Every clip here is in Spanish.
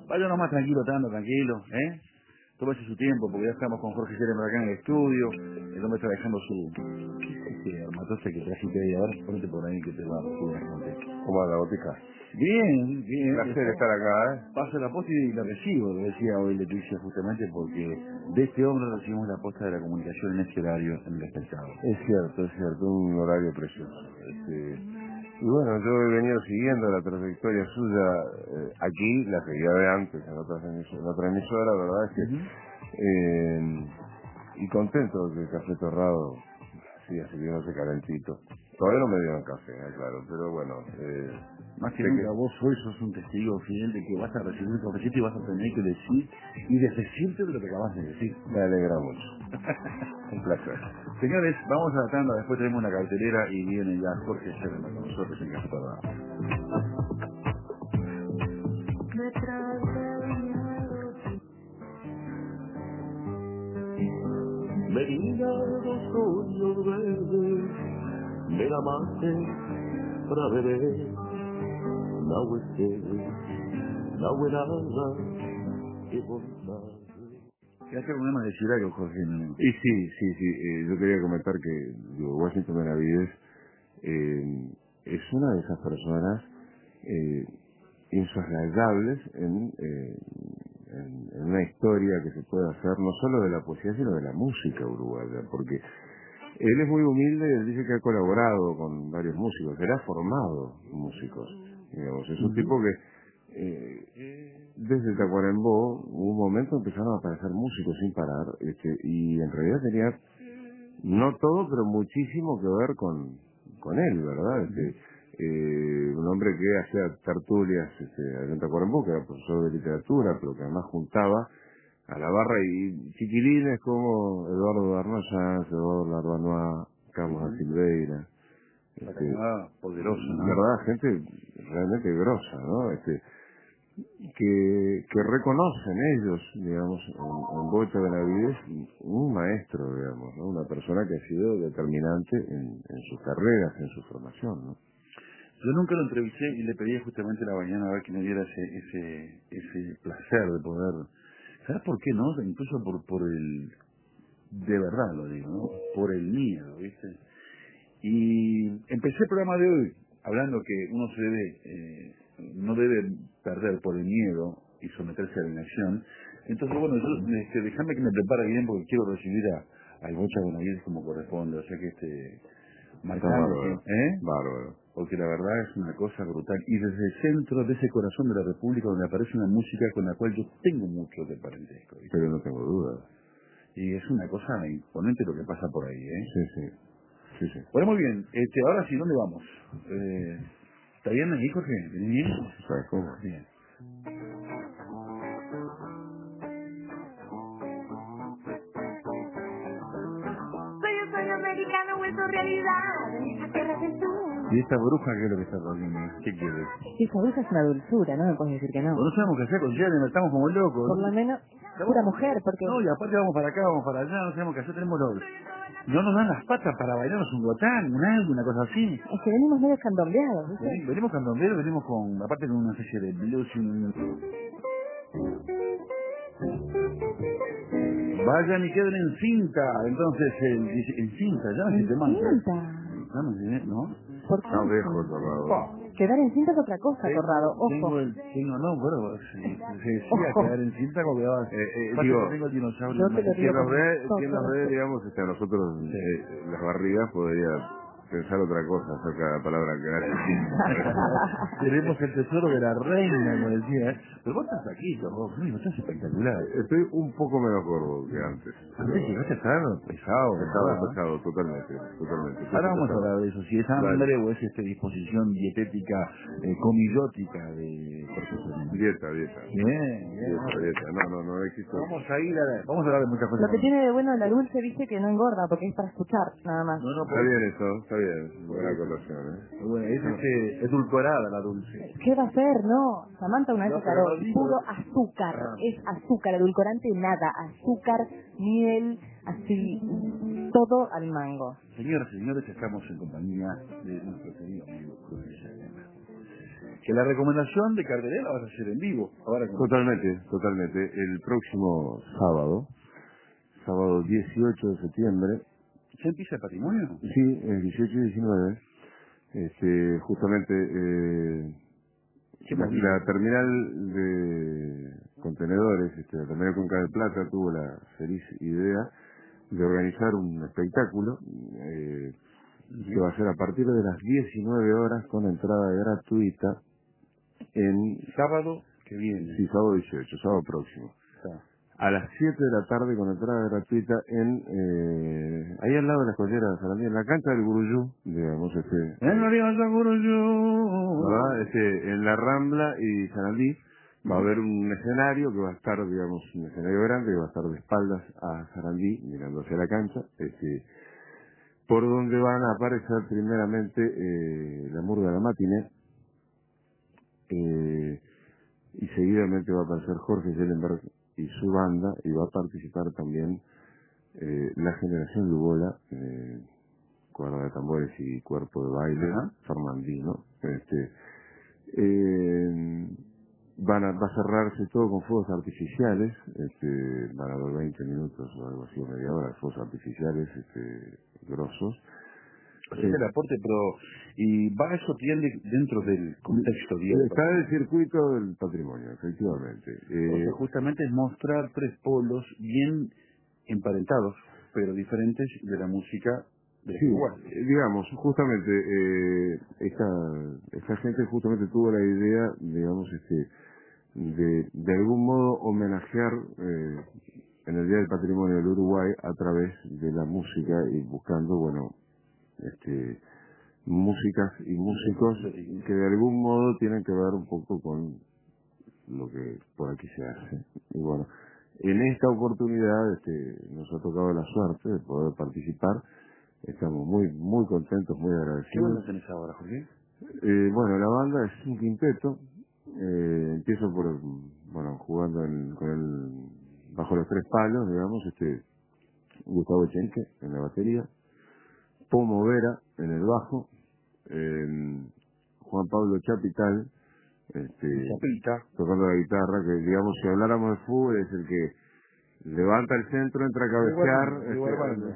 Vaya nomás tranquilo, tranquilo, ¿eh? Tómese su tiempo, porque ya estamos con Jorge Jeremy acá en el estudio. El hombre está dejando su... ¿Qué es este armatoste que trajiste ahí? A ver, ponete por ahí que te va a decir. ¿Cómo anda, Botica? Bien, bien. Placer estar acá, ¿eh? Paso la posta y la recibo, lo decía hoy Leticia, justamente porque de este hombre recibimos la posta de la comunicación en este horario en el espectador. Es cierto, un horario precioso. Y bueno, yo he venido siguiendo la trayectoria suya aquí, la seguía de antes en otra emisora, la verdad es que y contento de que el Café Torrado siga sirviéndose calentito. Todavía no me dieron café, claro, pero bueno, Más que sé nunca que vos hoy sos un testigo fiel de que vas a recibir un cafecito y vas a tener que decir y desdecirte de lo que acabas de decir. me alegra mucho. Un placer. Señores, vamos a la tanda, después tenemos una cartelera y viene ya Jorge Serna con nosotros en Café Torrado. Venía dos sueños verdes de la mate para beber, la huesera, la buenada y bondad. ¿Qué hace problemas de Chiraco, Jorge? No. Y sí, yo quería comentar que Washington Benavides es una de esas personas insoslayables en una historia que se puede hacer no solo de la poesía sino de la música uruguaya, porque él es muy humilde, él dice que ha colaborado con varios músicos, él ha formado músicos, digamos, es un tipo que desde Tacuarembó hubo un momento empezaron a aparecer músicos sin parar, y en realidad tenía no todo pero muchísimo que ver con él, ¿verdad? Un hombre que hacía tertulias allá en Tacuarembó, que era profesor de literatura, pero que además juntaba a la barra y chiquilines como Eduardo Darnoyans, Eduardo Larbanois, Carlos da Silveira, poderosa, ¿no? ¿verdad? Gente realmente grosa, ¿no? Que reconocen ellos, digamos, en Bocha Benavides, un maestro, digamos, ¿no? Una persona que ha sido determinante en sus carreras, en su formación, ¿no? Yo nunca lo entrevisté y le pedí justamente la mañana a ver que me diera ese placer de poder... ¿Sabes por qué no? Incluso por el... De verdad lo digo, ¿no? Por el miedo, ¿viste? Y empecé el programa de hoy hablando que uno se debe... no debe perder por el miedo y someterse a la inacción. Entonces, bueno, yo, déjame que me prepare bien porque quiero recibir al Bocha Benavides como corresponde. O sea que marcando, Bárbaro. porque la verdad es una cosa brutal. Y desde el centro de ese corazón de la República donde aparece una música con la cual yo tengo mucho de parentesco, ¿viste? Pero no tengo duda. Y es una cosa imponente lo que pasa por ahí, ¿eh? Sí. Bueno, muy bien. Ahora sí, ¿dónde vamos? ¿Está bien ahí, Jorge? ¿Venís bien? ¿Sabes cómo? Bien. Soy americano, vuelto realidad en esta tierra del sur. ¿Y esta bruja qué es lo que está poniendo? ¿Qué quiere? Esa bruja es una dulzura, no me puedes decir que no. No sabemos qué hacer con Jeremy, estamos como locos. Por lo menos, pura mujer, porque... No, y aparte vamos para acá, vamos para allá, no sabemos qué hacer, tenemos los... No nos dan las patas para bailarnos un gotán, un algo, una cosa así. Es que venimos medio candombeados, ¿viste? Venimos candomberos, venimos con, aparte con una especie de blues y Vayan y queden en cinta, entonces, en cinta, ya ¿En si te mandas. cinta? ¿No? ¿Por qué? No dejo, Torrado. Quedar en cinta es otra cosa, Torrado, ojo. No, bueno, se decía quedar en cinta como quedaba. Digo, tengo el dinosaurio. yo te lo digo quien nos ve, digamos, a nosotros, las barrigas podría pensar otra cosa acerca de la palabra quedar en cinta. Tenemos el tesoro de la reina, como decía. Pero vos estás aquí, vos estás espectacular. Estoy un poco menos gordo que antes. Antes llegaste a estar pesado, Totalmente. Ahora vamos a hablar de eso, si es hambre o es disposición dietética, comillótica de perfeccionamiento. Dieta. Bien. No existe. Vamos a hablar de muchas cosas. Lo que tiene de bueno la dulce, viste, que no engorda, porque es para escuchar, nada más. Está bien eso, está bien. Buena colación, Bueno, es edulcorada la dulce. ¿Qué va a ser? No, Samantha una vez aclaró, puro azúcar, Ah. es azúcar, edulcorante nada, azúcar, miel, así, todo al mango. Señoras y señores, estamos en compañía de nuestro querido amigo Jorge Serena. Que la recomendación de cartelera la vas a hacer en vivo. Ahora Totalmente. El próximo sábado 18 de septiembre. ¿Ya empieza el patrimonio? Sí, el 18 y 19. Justamente Qué la terminal de contenedores, la terminal Cuenca del Plata, tuvo la feliz idea de organizar un espectáculo que va a ser a partir de las 19 horas con entrada gratuita en Sábado que viene. sí, sábado 18, sábado próximo. Está. A las 7 de la tarde con entrada gratuita en ahí al lado de la escuela de Sarandí, en la cancha del Guruyú, digamos, En la Río Seguro yo. ¿verdad? En la Rambla y Sarandí va a haber un escenario que va a estar, digamos, un escenario grande que va a estar de espaldas a Sarandí, mirando hacia la cancha, por donde van a aparecer primeramente la Murga de la Matiné, y seguidamente va a aparecer Jorge Schellenberg y su banda, y va a participar también la Generación Lugola, cuerda de tambores y cuerpo de baile, Ajá. Fernandino. Va a cerrarse todo con fuegos artificiales, van a haber 20 minutos o algo así, o media hora de fuegos artificiales grosos. O sea, el aporte, pero... Y va eso tiende dentro del contexto, digamos. Está el circuito del patrimonio, efectivamente. O sea, justamente es mostrar tres polos bien emparentados, pero diferentes de la música de Sí, Uruguay. digamos, justamente, esta gente justamente tuvo la idea, digamos, de algún modo homenajear en el Día del Patrimonio del Uruguay a través de la música y buscando, bueno, músicas y músicos que de algún modo tienen que ver un poco con lo que por aquí se hace. Y bueno, en esta oportunidad nos ha tocado la suerte de poder participar. Estamos muy contentos, muy ¿Qué agradecidos. banda tenés ahora, Jorge? Bueno, la banda es un quinteto. Empiezo por, bueno, jugando bajo los tres palos, digamos, Gustavo Echenque en la batería, Pomo Vera en el bajo, Juan Pablo Chapital, Chapita. tocando la guitarra, que digamos, si habláramos de fútbol, es el que levanta el centro, entra a cabecear, De Guarbanda.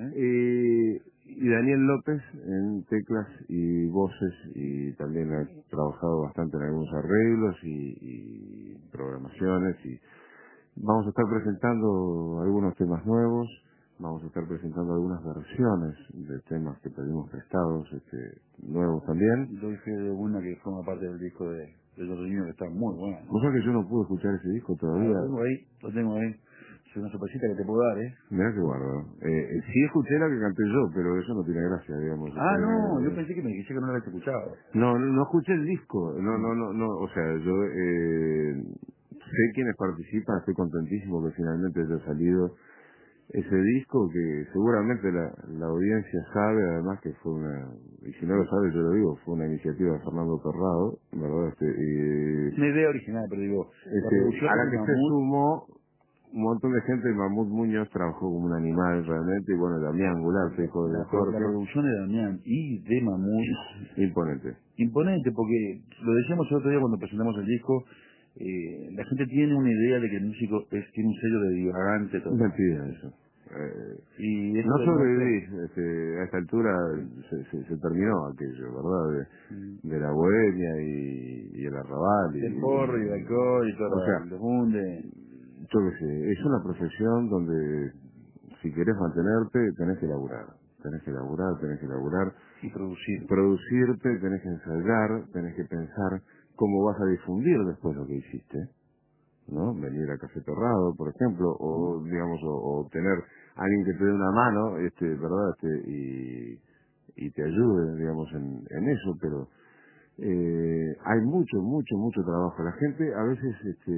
y Daniel López en teclas y voces, y también ha trabajado bastante en algunos arreglos y programaciones, y vamos a estar presentando algunos temas nuevos, vamos a estar presentando algunas versiones de temas que pedimos prestados, nuevos también. Doy fe de una que forma parte del disco de los niños que está muy buena. O sea que yo no pude escuchar ese disco todavía. Lo tengo ahí. Es una sorpresita que te puedo dar, ¿eh? Mirá que guardo. Sí escuché la que canté yo, pero eso no tiene gracia, digamos. No, yo pensé que me dijiste que no la habías escuchado. No escuché el disco. No. O sea, yo sé quiénes participan, estoy contentísimo que finalmente haya salido ese disco, que seguramente la audiencia sabe, además que fue y si no lo sabe yo lo digo, fue una iniciativa de Fernando Torrado, ¿verdad? Una idea original, pero digo, a la que se sumó un montón de gente. Mamut Muñoz trabajó como un animal realmente, y bueno, Damián Goulart, hijo de la Jorge. producción de Damián y de Mamut. Imponente. Imponente, porque lo decíamos el otro día cuando presentamos el disco, la gente tiene una idea de que el músico tiene un sello de divagante. Todo. Mentira eso. Y eso no sobrevivís, a esta altura se terminó aquello, ¿verdad? De la bohemia y el arrabal. El porro y el alcohol y todo, o sea, los hunde. Yo qué sé, es una profesión donde si querés mantenerte tenés que laburar. Tenés que laburar. Y producir. Producirte, tenés que ensayar, tenés que pensar cómo vas a difundir después lo que hiciste, ¿no? Venir a Café Torrado, por ejemplo, o digamos, o tener alguien que te dé una mano, ¿verdad? Y te ayude, digamos, en eso, pero hay mucho trabajo. La gente a veces,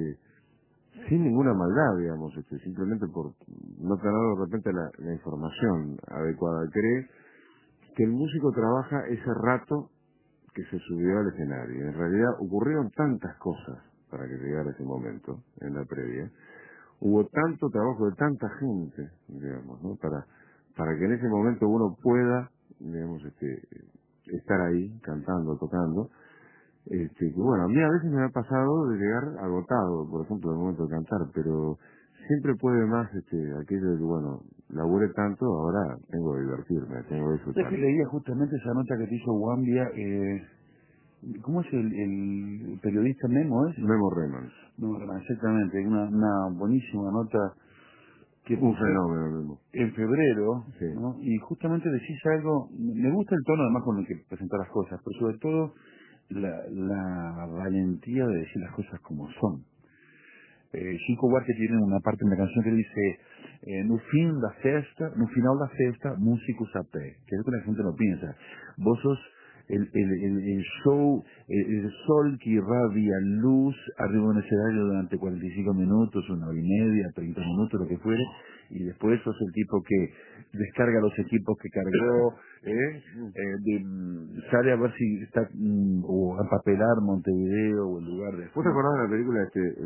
sin ninguna maldad, digamos, simplemente por no tener de repente la información adecuada, cree que el músico trabaja ese rato que se subió al escenario. Y en realidad ocurrieron tantas cosas para que llegara ese momento, en la previa. Hubo tanto trabajo de tanta gente, digamos, ¿no? Para que en ese momento uno pueda, digamos, estar ahí, cantando, tocando, Que bueno, a mí a veces me ha pasado de llegar agotado, por ejemplo, en el momento de cantar, pero siempre puede más aquello de que, bueno, laburé tanto, ahora tengo que divertirme, tengo que Es disfrutar. que leía justamente esa nota que te hizo Wambia, ¿cómo es el periodista Memo? ¿Es? Memo Reman. No, exactamente, una buenísima nota que Un puso fenómeno, Memo. en febrero, Sí. ¿no? Y justamente decís algo, me gusta el tono además con el que presentás las cosas, pero sobre todo la valentía de decir las cosas como son. Chico Buarque tiene una parte en la canción que dice no final da festa, músicos a pé, que es lo que la gente no piensa. Vos sos el show, el sol que irradia luz arriba de un escenario durante 45 minutos, una hora y media, 30 minutos, lo que fuere, y después sos el tipo que descarga los equipos que cargó, sale a ver si está, o a empapelar Montevideo o el lugar de... ¿Vos te acordás de la película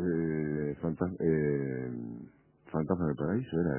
Fantasma del Paraíso? Era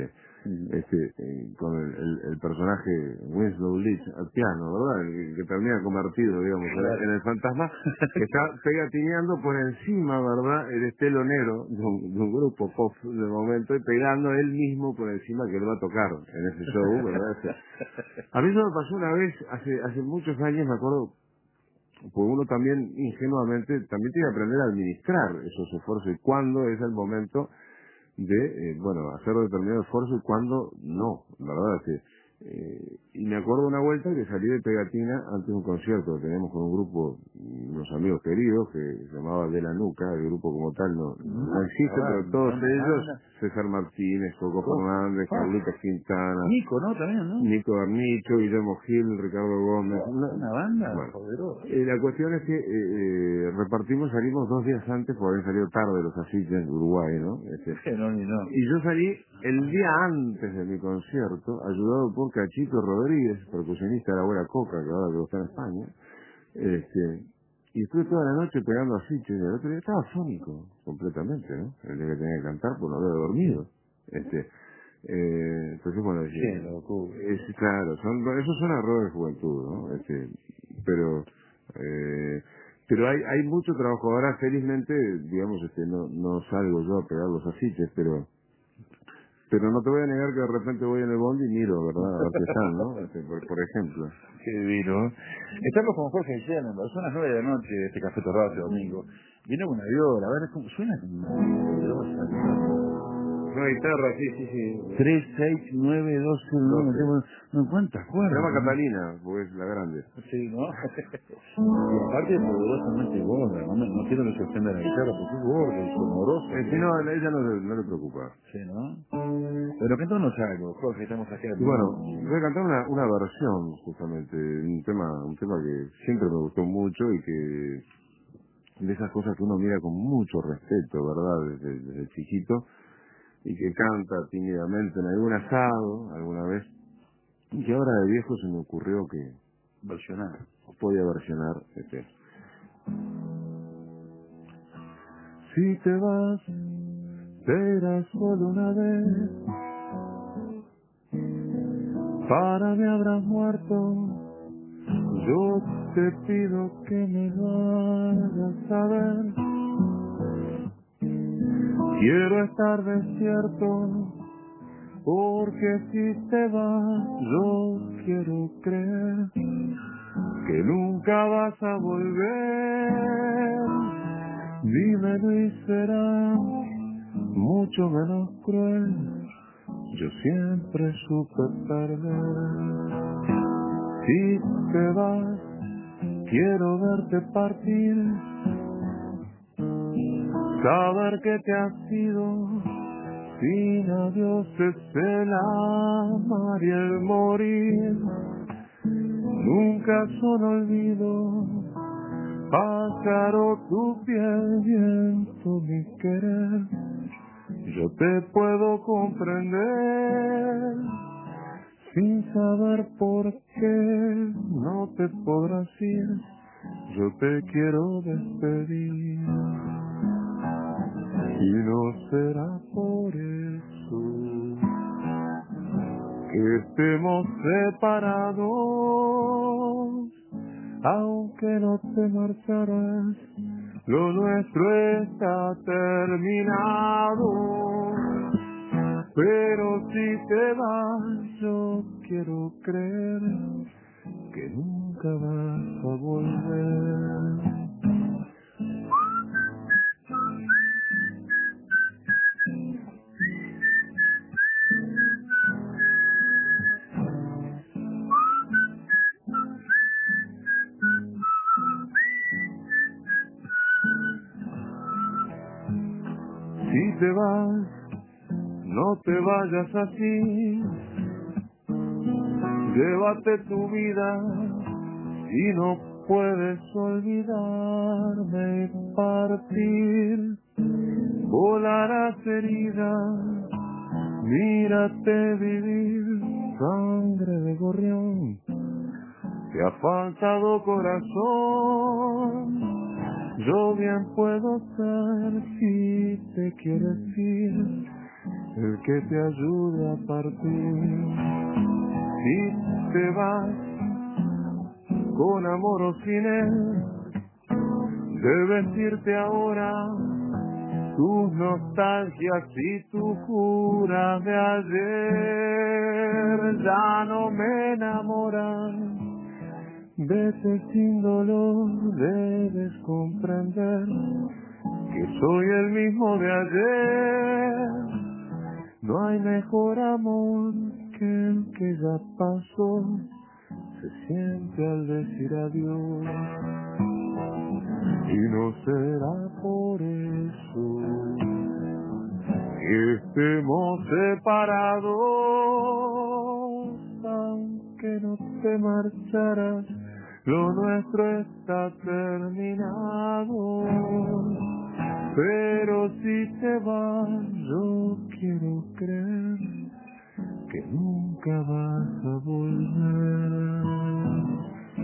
con el personaje Winslow Leach al piano, ¿verdad? El que termina convertido, digamos, en el fantasma, que está pegatineando por encima, ¿verdad? El estelonero de un grupo pop de momento, y pegando él mismo por encima que él va a tocar en ese show, ¿verdad? A mí eso me pasó una vez, hace muchos años, me acuerdo, pues uno también ingenuamente también tiene que aprender a administrar esos esfuerzos y cuándo es el momento de hacer determinado esfuerzo y cuándo no, la verdad es que y me acuerdo una vuelta que salí de pegatina antes de un concierto que teníamos con un grupo, unos amigos queridos que se llamaba De la Nuca, el grupo como tal no existe, pero todos ellos, César Martínez, Coco Fernández, Carlitos Quintana, Nico, ¿no? También, ¿no? Nico Arnicho, Guillermo Gil, Ricardo Gómez. Una banda Bueno, poderosa. la cuestión es que salimos 2 días antes porque habían salido tarde los afiches de Uruguay, ¿no? No. Y yo salí el día antes de mi concierto, ayudado por Cachito Rodríguez, percusionista de la Abuela Coca, que ahora está en España, y estuve toda la noche pegando afiches, y el otro día estaba fónico, completamente, ¿no? El día que tenía que cantar, pues no había dormido. Entonces, bueno, claro, esos son errores de juventud, ¿no? Pero hay mucho trabajo. Ahora, felizmente, digamos, no salgo yo a pegar los afiches, pero no te voy a negar que de repente voy en el bondi y miro, ¿verdad? A ver qué están, ¿no? Por ejemplo. Qué divino. Estamos con Jorge Guillermo, son las 9 de la noche, este Café Torrado este domingo. Viene una viola, a ver cómo suena como poderosa. Una guitarra, sí. 3, 6, 9, 12, 9, no, ¿cuántas Se cuerdas? llama Catalina, pues es la grande. Sí, ¿no? Y aparte poderosamente gorda, no quiero que se ofenda la guitarra, porque es gorda y sonorosa. Si no, a ella no le preocupa. Sí, ¿no? Pero cantándonos algo, Jorge, estamos acá. Y bueno, voy a cantar una versión, justamente, un tema que siempre me gustó mucho y que de esas cosas que uno mira con mucho respeto, ¿verdad? Desde chiquito, y que canta tímidamente en algún asado, alguna vez, y que ahora de viejo se me ocurrió que Versionar. podía versionar Si te vas, será solo una vez, para mí habrás muerto, yo te pido que me lo hagas saber. Quiero estar despierto, porque si te vas, yo quiero creer que nunca vas a volver. Dímelo y será mucho menos cruel. Yo siempre supe perder. Si te vas, quiero verte partir, saber que te has ido. Sin adiós es el amar y el morir. Nunca son olvido, pájaro tu piel, viento mi querer. Yo te puedo comprender, sin saber por qué no te podrás ir. Yo te quiero despedir, y no será por eso que estemos separados. aunque no te marcharás, lo nuestro está terminado. Pero si te vas, yo quiero creer que nunca vas a volver. Si te vas, no te vayas así, llévate tu vida y no puedes olvidarme y partir. Volarás herida, mírate vivir, sangre de gorrión, te ha faltado corazón. Yo bien puedo ser, si te quieres ir, el que te ayude a partir. Si te vas, con amor o sin él, debes irte ahora. Tus nostalgias y tu cura de ayer ya no me enamoran. Vete sin dolor, debes comprender que soy el mismo de ayer. No hay mejor amor que el que ya pasó, se siente al decir adiós. Y no será por eso que estemos separados, aunque no te marcharas, lo nuestro está terminado. Pero si te vas, yo quiero creer que nunca vas a volver.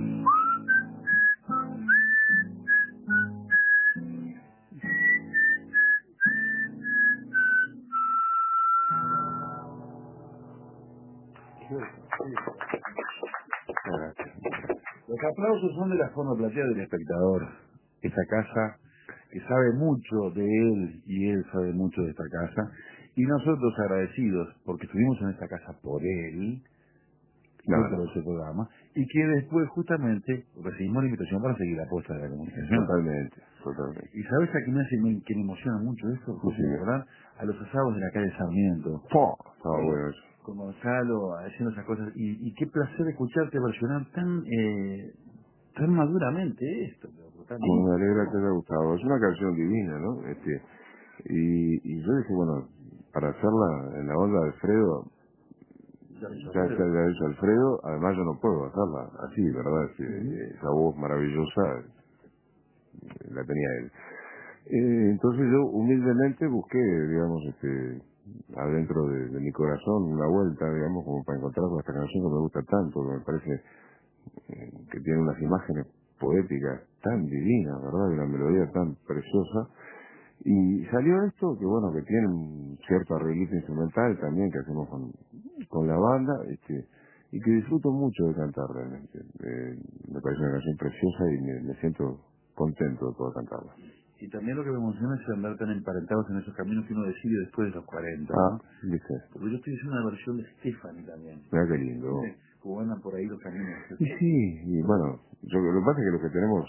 Los aplausos son de la forma platea del espectador. Esta casa que sabe mucho de él y él sabe mucho de esta casa. Y nosotros agradecidos porque estuvimos en esta casa por él, dentro de ese programa, y que después justamente recibimos la invitación para seguir la apuesta de la comunicación. Totalmente. ¿Y sabes a qué que me emociona mucho esto? Sí, sí. ¿Verdad? A los asados de la calle Sarmiento. Estaba bueno eso. Con Gonzalo haciendo esas cosas. Y qué placer escucharte versionar tan maduramente esto. Me alegra que te haya gustado. Es una canción divina, ¿no? Y yo dije, bueno, para hacerla en la onda de Alfredo, ya ha hecho Alfredo, además yo no puedo hacerla así, ¿verdad? Esa voz maravillosa la tenía él. Entonces yo humildemente busqué, digamos, adentro de mi corazón una vuelta, digamos, como para encontrar con esta canción que me gusta tanto, que me parece que tiene unas imágenes poéticas tan divinas, ¿verdad? Y una melodía tan preciosa. Y salió esto, que bueno, que tiene un cierto arreglito instrumental también que hacemos con la banda, y que disfruto mucho de cantar realmente. Me parece una canción preciosa y me siento contento de poder cantarla. Y también lo que me emociona es andar tan emparentados en esos caminos que uno decide después de los 40, ¿no? ¿Viste? Porque yo estoy haciendo una versión de Stephanie también. Mira qué lindo. ¿Sí? Como andan por ahí los caminos. Y sí, y bueno, lo que pasa es que los que tenemos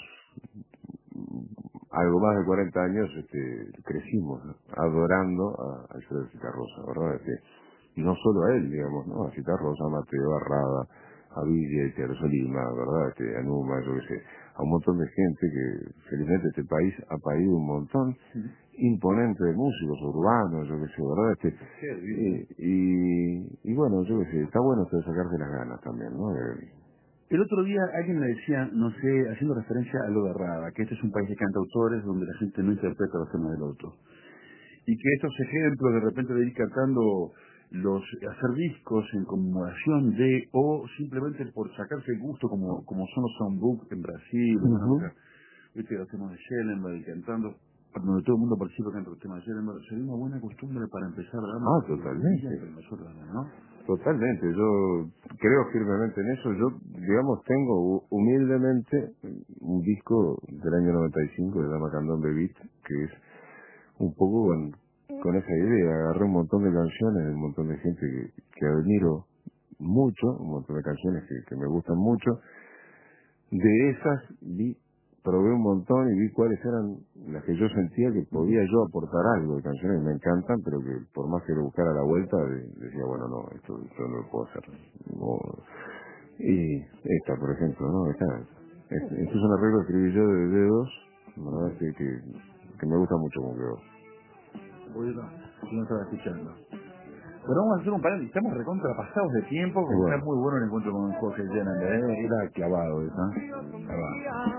algo más de 40 años crecimos, ¿no? Adorando a Alfredo Citarrosa, ¿verdad? Y no solo a él, digamos, ¿no? A Citarrosa, a Mateo, a Rada, a Villa, a Lima, ¿verdad? A Numa, yo qué sé, a un montón de gente que felizmente este país ha parido un montón imponente de músicos urbanos, yo qué sé, ¿verdad? Y bueno, yo qué sé, está bueno esto de sacarse las ganas también, ¿no? El otro día alguien me decía, no sé, haciendo referencia a lo de Rada, que este es un país de cantautores donde la gente no interpreta los temas del otro. Y que estos ejemplos de repente de ir cantando hacer discos en conmemoración de, o simplemente por sacarse el gusto como son los songbook en Brasil, ¿viste? Los temas de Schellenberg y cantando, donde todo el mundo participa cantando los temas de Schellenberg, sería una buena costumbre para empezar a dar totalmente. nosotros, ¿no? Totalmente, yo creo firmemente en eso. Yo, digamos, tengo humildemente un disco del año 95 de Dama Candombe Beat, que es un poco con esa idea. Agarré un montón de canciones de un montón de gente que admiro mucho, un montón de canciones que me gustan mucho. De esas probé un montón y vi cuáles eran las que yo sentía que podía yo aportar algo de canciones que me encantan, pero que por más que lo buscara a la vuelta, decía, bueno, no, esto no lo puedo hacer. No. Y esta, por ejemplo, ¿no? Este es un arreglo que escribí yo de dedos, la verdad es que me gusta mucho como quedó. Bueno, yo no estaba escuchando. Pero vamos a hacer un panel, estamos recontrapasados de tiempo, porque Bueno. está muy bueno el encuentro con Jorge Llenan, era clavado eso, clavado.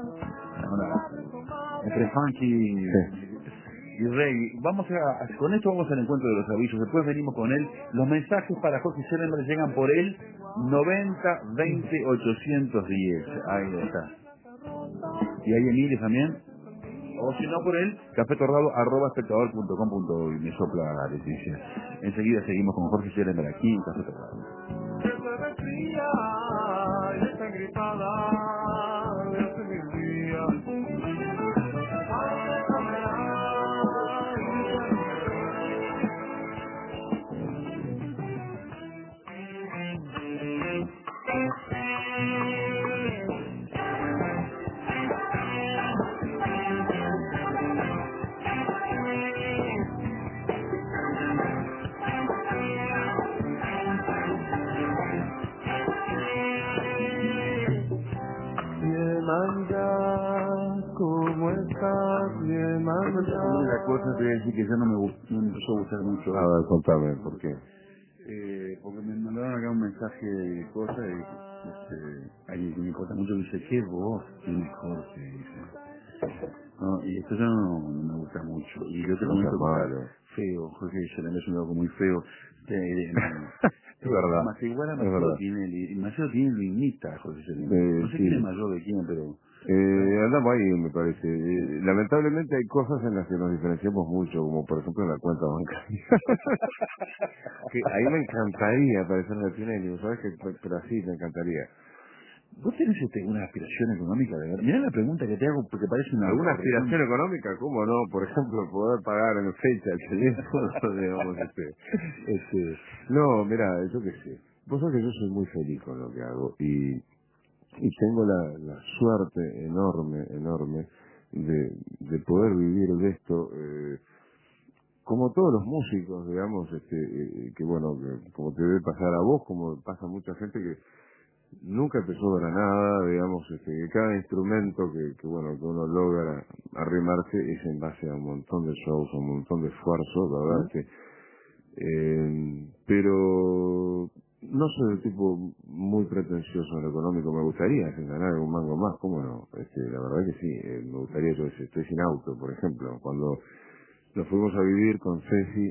Entre funky y reggae. Vamos con esto vamos al encuentro de los avisos, después venimos con él. Los mensajes para Jorge Llenan llegan por él 90 20 810, ahí está. ¿Y hay Emilio también? O si no por él, cafetorrado@espectador.com.uy. Me sopla Leticia. Enseguida seguimos con Jorge Scherenberg aquí en Café Torrado. ¿Cómo estás, mi hermana? La cosa te voy a decir que ya no me empezó a gustar mucho. A ver, contame, ¿por qué? Porque me mandaron acá un mensaje de cosas y alguien que me importa mucho dice, qué voz tiene Jorge, dice. No, y esto ya no me gusta mucho. Y yo te No comento sea que malo. está feo, Jorge Scherenberg es un loco muy feo. Es verdad. Más igual a Es Maceo verdad. Maceo tiene lo imita, Jorge Scherenberg. No sé quién es Sí. mayor de quién, pero... Andamos ahí, me parece. Lamentablemente hay cosas en las que nos diferenciamos mucho, como por ejemplo en la cuenta bancaria. Que ahí me encantaría parecer de Tinelli, ¿sabes? Pero así me encantaría. ¿Vos tenés una aspiración económica de verdad? Mirá la pregunta que te hago porque parece una... ¿Alguna aspiración económica? ¿Cómo no? Por ejemplo, poder pagar en fecha el teléfono, digamos, No, mira, yo qué sé. Vos sabés que yo soy muy feliz con lo que hago y tengo la suerte enorme de poder vivir de esto, como todos los músicos, digamos, que bueno, que como te debe pasar a vos, como pasa a mucha gente que nunca empezó de la nada, digamos, que cada instrumento que bueno, que uno logra arrimarse es en base a un montón de shows, a un montón de esfuerzo, la verdad, pero no soy el tipo muy pretencioso en lo económico. Me gustaría ganar algún mango más, ¿cómo no? La verdad que sí, me gustaría. Yo estoy sin auto, por ejemplo, cuando nos fuimos a vivir con Ceci,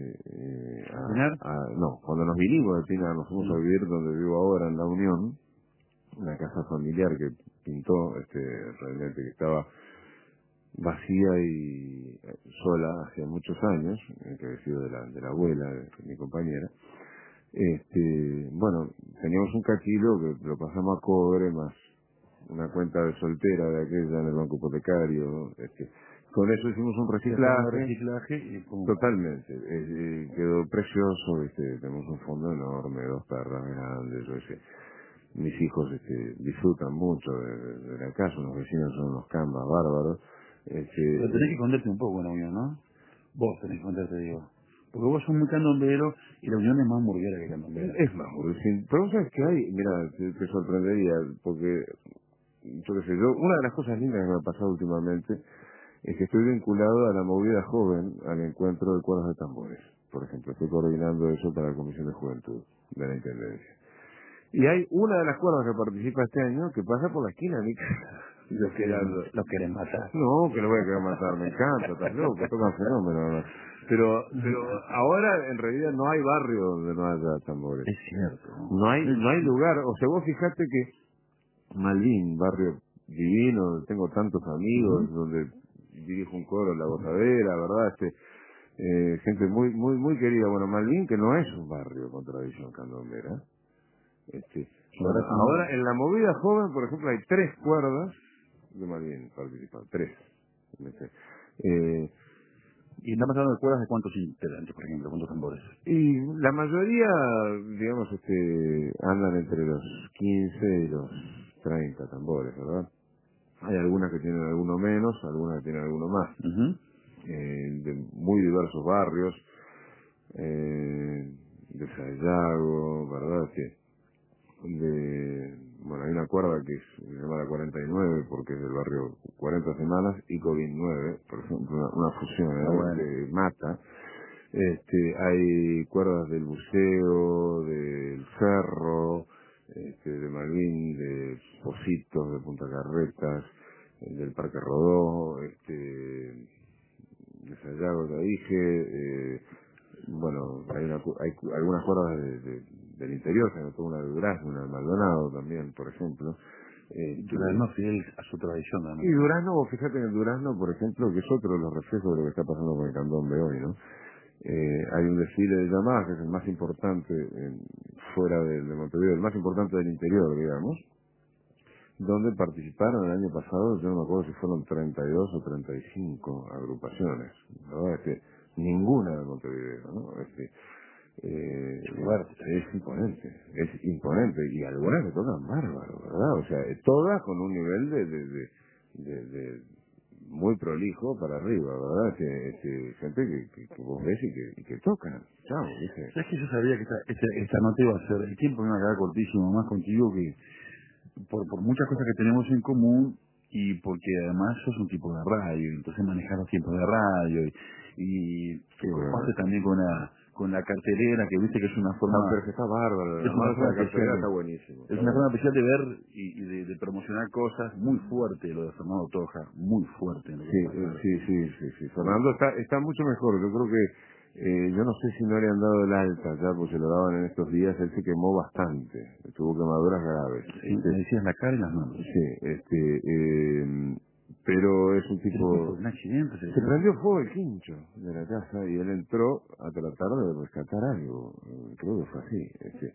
no, cuando nos vinimos de Pinar, nos fuimos a vivir donde vivo ahora, en La Unión, una casa familiar que pintó, realmente que estaba vacía y sola hacía muchos años, que había sido de la abuela de mi compañera. Bueno, teníamos un cachilo que lo pasamos a cobre, más una cuenta de soltera de aquella en el banco hipotecario. Con eso hicimos un reciclaje y como... totalmente. Quedó precioso. Tenemos un fondo enorme, 2 perras grandes. Mis hijos disfrutan mucho de la casa. Los vecinos son unos cambas bárbaros. Pero tenés que esconderte un poco en La Unión, ¿no? Vos tenés que esconderte, digo. Porque vos sos muy candombero y La Unión es más hamburguera que candombera. Es más, pero ¿sabes qué hay? Mira, te sorprendería, porque yo qué sé, una de las cosas lindas que me ha pasado últimamente es que estoy vinculado a la movida joven, al encuentro de cuadros de tambores. Por ejemplo, estoy coordinando eso para la Comisión de Juventud de la Intendencia. Y hay una de las cuadras que participa este año que pasa por la esquina de mi casa. Los quieren matar. No, que lo voy a querer matar, me encanta, estás loco, tocan fenómeno. ¿No? Pero ahora en realidad no hay barrio donde no haya tambores. Es cierto. No hay lugar, o sea, vos fijate que Malvin, barrio divino, tengo tantos amigos, donde dirijo un coro en La Gozadera, ¿verdad? gente muy muy muy querida. Bueno, Malvin, que no es un barrio con tradición candombera. Ahora en la movida joven, por ejemplo, hay 3 cuerdas de Malvin participan, 3. ¿Y estamos hablando de cuerdas de cuántos integrantes, por ejemplo, cuántos tambores? Y la mayoría, digamos, andan entre los 15 y los 30 tambores, ¿verdad? Hay algunas que tienen alguno menos, algunas que tienen alguno más. De muy diversos barrios, de Sayago, ¿verdad? Bueno, hay una cuerda que se llama la 49 porque es del barrio 40 Semanas y Covin 9, por ejemplo, una fusión de Mata. Hay cuerdas del Buceo, del Cerro, de Malvin, de Positos, de Punta Carretas, del Parque Rodó, de Sayago, ya dije, bueno, hay algunas cuerdas del interior, se notó una de Durazno, una de Maldonado también, por ejemplo. Durazno fiel a su tradición, ¿no? Y Durazno, vos fíjate en el Durazno, por ejemplo, que es otro de los reflejos de lo que está pasando con el candombe hoy, ¿no? Hay un desfile de llamadas que es el más importante fuera de Montevideo, el más importante del interior, digamos, donde participaron el año pasado, yo no me acuerdo si fueron 32 o 35 agrupaciones, ¿no? Ninguna de Montevideo, ¿no? Es imponente, y algunas que tocan bárbaro, ¿verdad? O sea, todas con un nivel de muy prolijo para arriba, ¿verdad? Gente que vos ves y que tocan, chao, ¿viste? ¿Sabes que yo sabía que esta nota iba a ser, el tiempo me iba a quedar cortísimo, más contigo que por muchas cosas que tenemos en común y porque además sos un tipo de radio, entonces manejas los tiempos de radio y que compartes también con la cartelera, que viste que es una forma... No, pero que está bárbaro, es una forma la cartelera especial, está buenísimo. es una forma especial de ver y de promocionar cosas muy fuerte, lo de Fernando Toja, muy fuerte. En lo que Sí. Fernando está mucho mejor, yo creo que yo no sé si no le han dado el alta ya, porque se lo daban en estos días, él se quemó bastante, tuvo quemaduras graves. Sí, me decías la cara y las manos. Sí, pero es un tipo... Un accidente. Se prendió fuego el quincho de la casa y él entró a tratar de rescatar algo, creo que fue así.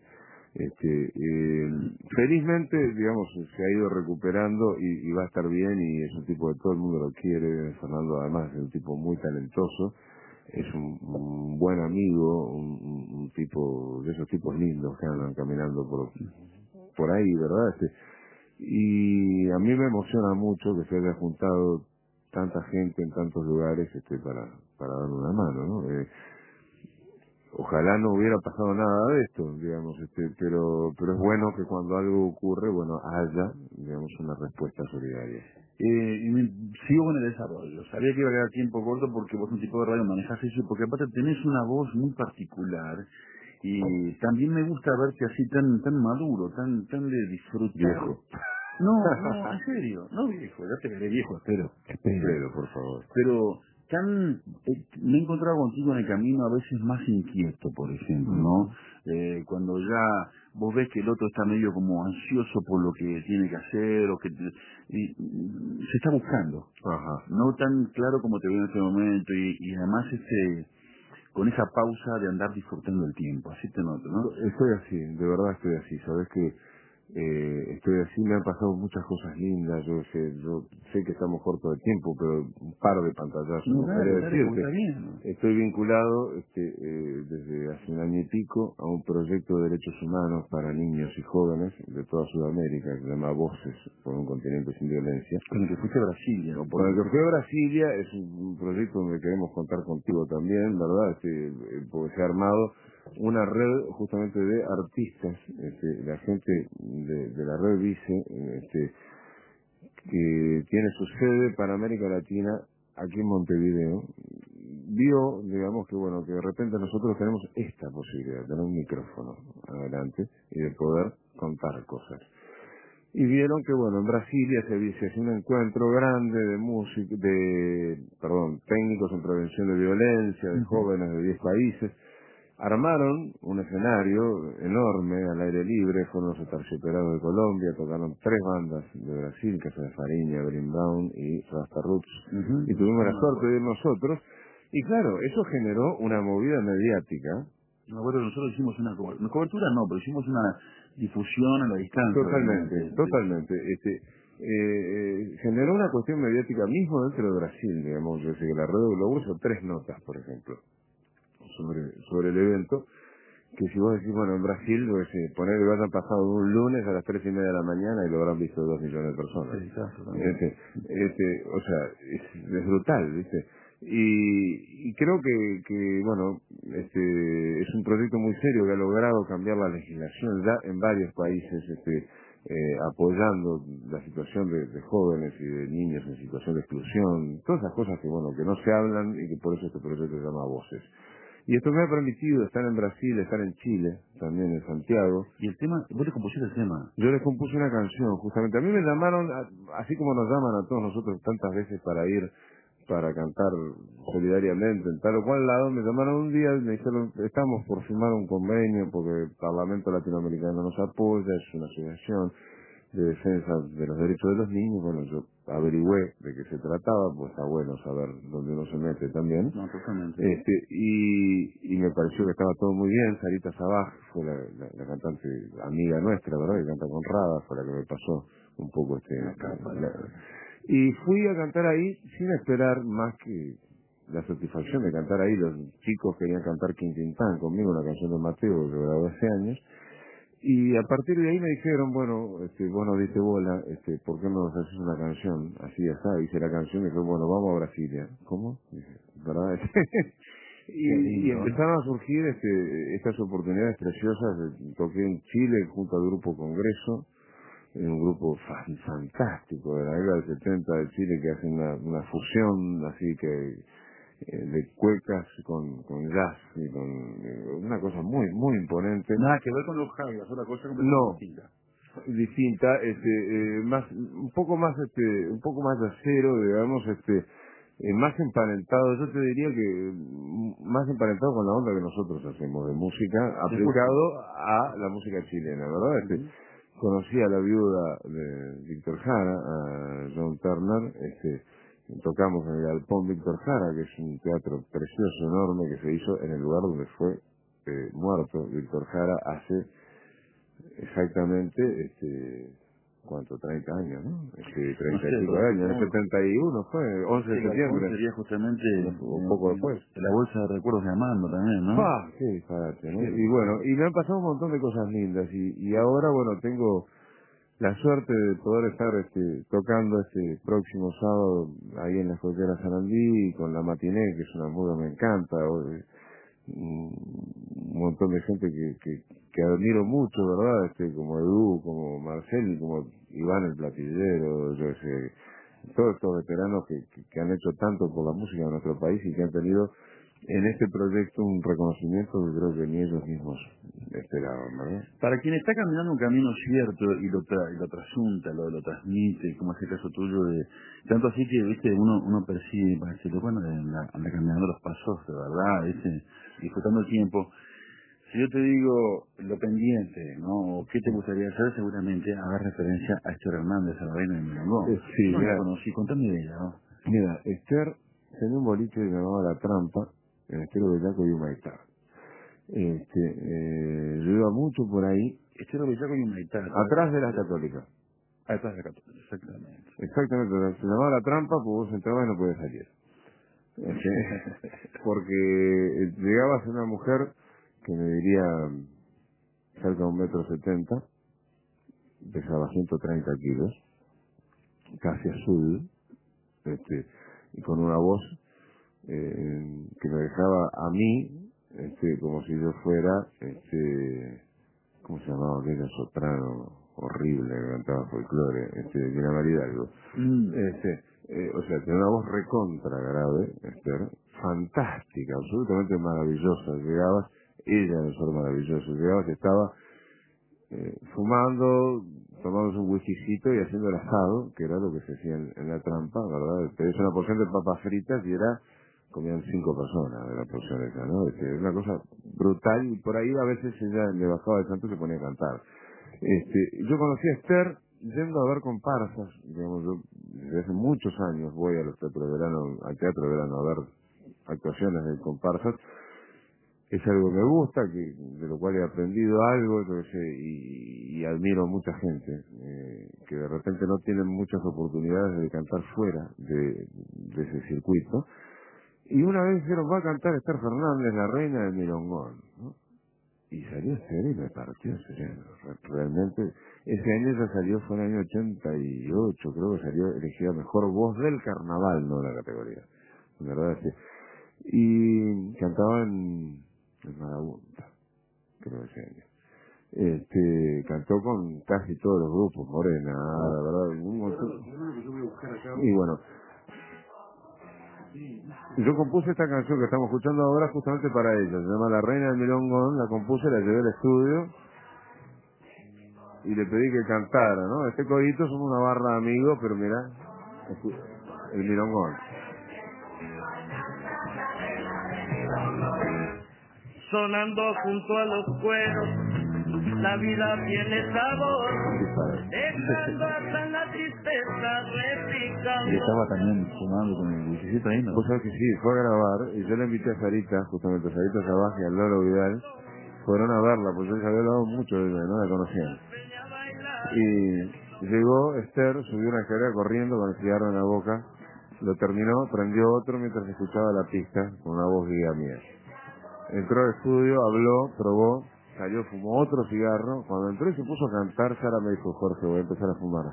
Felizmente, digamos, se ha ido recuperando y va a estar bien y es un tipo que todo el mundo lo quiere. Fernando además es un tipo muy talentoso, es un buen amigo, un tipo de esos tipos lindos que andan caminando por ahí, ¿verdad? Y a mí me emociona mucho que se haya juntado tanta gente en tantos lugares para dar una mano, ¿no? Ojalá no hubiera pasado nada de esto, digamos, pero es bueno que cuando algo ocurre, bueno, haya, digamos, una respuesta solidaria. Sigo con el desarrollo. Sabía que iba a quedar tiempo corto porque vos un tipo de radio manejás eso, porque aparte tenés una voz muy particular y también me gusta verte así tan maduro, tan de disfrutar. Viejo. No, en serio, no viejo, ya te veré viejo, Espero, por favor. pero me he encontrado contigo en el camino a veces más inquieto, por ejemplo, ¿no? Cuando ya vos ves que el otro está medio como ansioso por lo que tiene que hacer o que se está buscando. Ajá. No tan claro como te veo en este momento y además con esa pausa de andar disfrutando el tiempo, así te noto, ¿no? Estoy así, de verdad estoy así, sabes que estoy así, me han pasado muchas cosas lindas, yo sé que estamos cortos de tiempo, pero un par de pantallazos, No, me gustaría decirte. está bien, ¿no? Estoy vinculado desde hace un año y pico a un proyecto de derechos humanos para niños y jóvenes de toda Sudamérica que se llama Voces por un continente sin violencia. Con el que fuiste a Brasilia, ¿no? Con el que fui a Brasilia, es un proyecto donde queremos contar contigo también, ¿verdad? Porque se ha armado una red justamente de artistas, la gente de la red Vice, que tiene su sede para América Latina aquí en Montevideo, vio, digamos, que bueno, que de repente nosotros tenemos esta posibilidad de tener un micrófono adelante y de poder contar cosas. Y vieron que, bueno, en Brasilia se hacía un encuentro grande de técnicos en prevención de violencia, de jóvenes de 10 países. Armaron un escenario enorme al aire libre, fueron los Aterciopelados de Colombia, tocaron 3 bandas de Brasil, que son Fariña, Green Brown y Rasta Roots, y tuvimos la suerte de ir nosotros, Y claro, eso generó una movida mediática. Me acuerdo que nosotros hicimos una cobertura, no, pero hicimos una difusión a la distancia. Totalmente. Generó una cuestión mediática mismo dentro de Brasil, digamos. Yo sé que la Red Globo hizo 3 notas, por ejemplo, sobre el evento, que si vos decís, bueno, en Brasil, pues, poner que hayan pasado un lunes a las 3:30 de la mañana y lo habrán visto 2 millones de personas. Sí, exacto. O sea, es brutal, ¿viste? Y creo que bueno, es un proyecto muy serio que ha logrado cambiar la legislación ya en varios países, apoyando la situación de jóvenes y de niños en situación de exclusión, todas esas cosas que, bueno, que no se hablan y que por eso este proyecto se llama Voces. Y esto me ha permitido estar en Brasil, estar en Chile, también en Santiago. ¿Y el tema? ¿Vos le compusiste el tema? Yo les compuse una canción, justamente. A mí me llamaron, así como nos llaman a todos nosotros tantas veces para ir, para cantar solidariamente en tal o cual lado, me llamaron un día y me dijeron, estamos por firmar un convenio porque el Parlamento Latinoamericano nos apoya, es una asociación de defensa de los derechos de los niños. Bueno, yo averigüé de qué se trataba, pues está bueno saber dónde uno se mete también. No, totalmente. Y me pareció que estaba todo muy bien. Sarita Sabaj fue la cantante amiga nuestra, ¿verdad? Que canta con Rada, fue la que me pasó un poco y fui a cantar ahí sin esperar más que la satisfacción de cantar ahí. Los chicos querían cantar Quintintán conmigo, una canción de Mateo que grabó hace años. Y a partir de ahí me dijeron, bueno, vos nos diste bola, ¿por qué no nos haces una canción? Así ya está, hice la canción y dije, bueno, vamos a Brasilia. ¿Cómo? Dije, ¿verdad? y empezaron a surgir estas oportunidades preciosas. Toqué en Chile junto al Grupo Congreso, en un grupo fantástico de la década del 70 de Chile que hacen una fusión así que de cuecas con jazz y con una cosa muy imponente. Nada que ver con los Jaivas, otra cosa completamente distinta, más un poco más de acero, digamos, más emparentado. Yo te diría que más emparentado con la onda que nosotros hacemos de música aplicado a la música chilena, ¿verdad? Conocí a la viuda de Víctor Jara, a John Turner. Tocamos en el Galpón Víctor Jara, que es un teatro precioso, enorme, que se hizo en el lugar donde fue muerto Víctor Jara hace exactamente, ¿cuánto? 30 años, ¿no? 35 años, en el 71 fue, 11 de septiembre. Sería justamente un poco después. La bolsa de recuerdos de Armando también, ¿no? Qué disparate, ¿no? Y bueno, y me han pasado un montón de cosas lindas, y ahora, bueno, tengo la suerte de poder estar tocando este próximo sábado ahí en la escuela Sarandí con la matiné, que es una muda, me encanta. Un montón de gente que admiro mucho, ¿verdad? Como Edu, como Marcel, como Iván el Platillero, yo sé, todos estos veteranos que han hecho tanto por la música de nuestro país y que han tenido en este proyecto un reconocimiento que creo que ni ellos mismos esperaban, ¿verdad? Para quien está caminando un camino cierto y lo trasunta, lo transmite, como es el caso tuyo, tanto así que, viste, uno percibe, para decirlo, bueno, anda caminando los pasos, de verdad, viste, disfrutando el tiempo. Si yo te digo lo pendiente, ¿no? O qué te gustaría hacer, seguramente hagas referencia a Esther Hernández, a la reina de Milangó. Sí, no mira, la conocí, contame de ella, ¿no? Mira, Esther tenía un boliche que llamaba La Trampa, en Estero Bellaco y Humaitá. Yo iba mucho por ahí. Estero Bellaco y Humaitá. Atrás de la Católica. Atrás de la Católica, exactamente. Exactamente, se llamaba La Trampa porque vos entrabas y no podías salir. Porque llegabas a una mujer que me diría cerca de 1,70 m, pesaba 130 kilos, casi azul, y con una voz que me dejaba a mí, como si yo fuera, ¿cómo se llamaba aquella soprano horrible que cantaba folclore? Dina María Hidalgo. O sea, tenía una voz recontra grave, Esther, fantástica, absolutamente maravillosa. Llegabas, ella era un ser maravilloso, llegabas, estaba fumando, tomándose un whiskycito y haciendo el asado, que era lo que se hacía en La Trampa, ¿verdad? Pedías una porción de papas fritas y comían 5 personas de la porción esa, ¿no? Es una cosa brutal, y por ahí a veces ella le bajaba de santo y se ponía a cantar. Yo conocí a Esther yendo a ver comparsas, digamos, yo desde hace muchos años voy al teatro de verano a ver actuaciones de comparsas. Es algo que me gusta, de lo cual he aprendido algo, y admiro a mucha gente que de repente no tienen muchas oportunidades de cantar fuera de ese circuito. Y una vez dijeron, va a cantar Esther Fernández, la reina del milongón, ¿no? Y salió Esther y me partió el cerebro. Realmente, ese año ella salió, fue en el año 88, creo que salió elegida mejor voz del carnaval, no de la categoría. En verdad, sí. Y cantaba en Marabunta, creo ese año. Cantó con casi todos los grupos, Morena, la verdad, un montón. Y bueno, yo compuse esta canción que estamos escuchando ahora justamente para ella, se llama La Reina del Milongón, la compuse, la llevé al estudio y le pedí que cantara, ¿no? Este codito somos una barra de amigos, pero mira, el milongón. Sonando junto a los cueros, la vida tiene sabor, dejando hasta la tristeza Y replicando. estaba también fumando con el buchecito ahí, ¿no? Vos sabés que sí, fue a grabar, y yo le invité a Sarita, justamente a Sarita Sabaj y a Lolo Vidal, fueron a verla, porque yo les había hablado mucho de ella, no la conocían. Y llegó Esther, subió una escalera corriendo con el cigarro en la boca, lo terminó, prendió otro mientras escuchaba la pista, con una voz guía mía. Entró al estudio, habló, probó, salió, fumó otro cigarro. Cuando entró y se puso a cantar, Sara me dijo, Jorge, voy a empezar a fumar.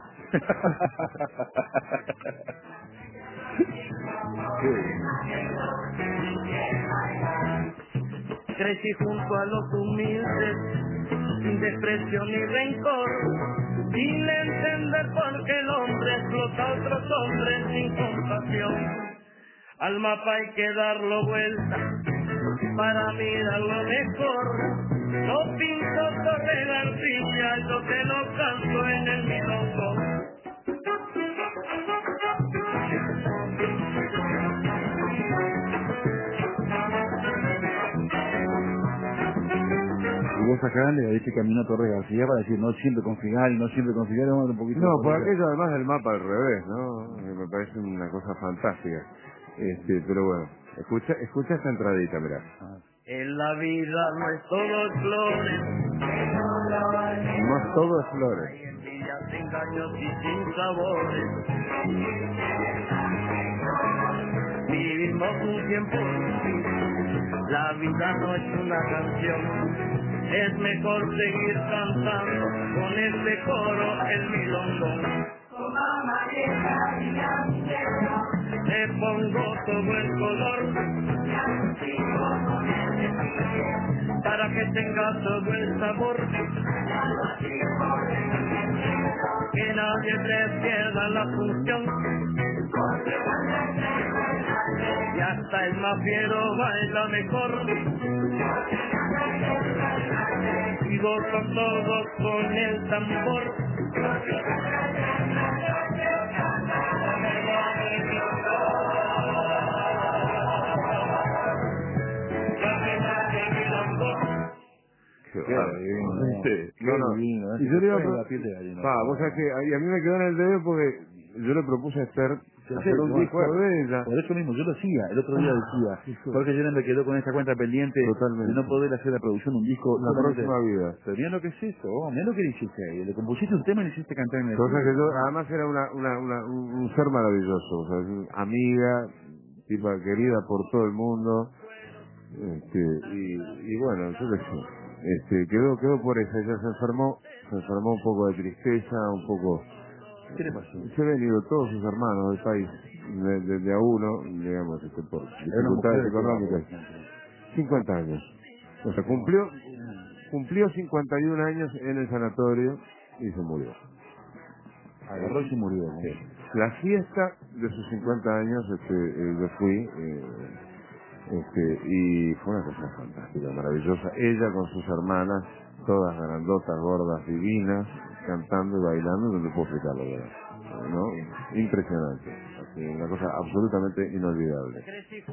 Crecí junto a los humildes, sin desprecio ni rencor, sin entender por qué el hombre explota a otros hombres sin compasión. Al mapa hay que darlo vuelta para mirarlo mejor. No pinto sobre la arcilla, yo te lo canto en el milongo. Y vos acá le diste camino a Torres García para decir, no siempre con Figal, no siempre con Figal, vamos un poquito. No, por aquello además del mapa al revés, ¿no? Me parece una cosa fantástica. Pero bueno, escucha esta entradita, mirá. En la vida no es todo flores, No todo es flores. hay envidias, engaños y sin sabores. Vivimos un tiempo difícil, la vida no es una canción. Es mejor seguir cantando con este coro el milongón. Le pongo todo el color para que tenga todo el sabor, que nadie le pierda la función, y hasta el más fiero baila mejor, y gozo todos con el tambor. Qué Qué divino, No, no. divino, Y yo le iba a la piel de gallina. vos sabés que a mí me quedó en el dedo porque yo le propuse a Esther hacer un disco de ella. Por eso mismo, yo lo hacía, el otro día decía, Jorge Llena me quedó con esta cuenta pendiente Totalmente. de no poder hacer la producción de un disco. La próxima vida. Pero mira lo que es eso, mira lo que le hiciste ahí, le compusiste un tema y le hiciste cantar en el Cosa que estudio. yo, además era un ser maravilloso, o sea, amiga, tipa querida por todo el mundo, y bueno, yo qué sé, quedó por eso. Ella se enfermó un poco de tristeza, un poco. ¿Qué le pasó? Se han venido todos sus hermanos del país, de a uno, digamos, por dificultades económicas. 50 años. O sea, cumplió 51 años en el sanatorio y se murió. Agarró y se murió. ¿No? Sí. La fiesta de sus 50 años, yo fui, y fue una cosa fantástica, maravillosa. Ella con sus hermanas, todas grandotas, gordas, divinas, cantando y bailando, no te puedo explicarlo, ¿verdad? ¿No? Impresionante. Así, una cosa absolutamente inolvidable.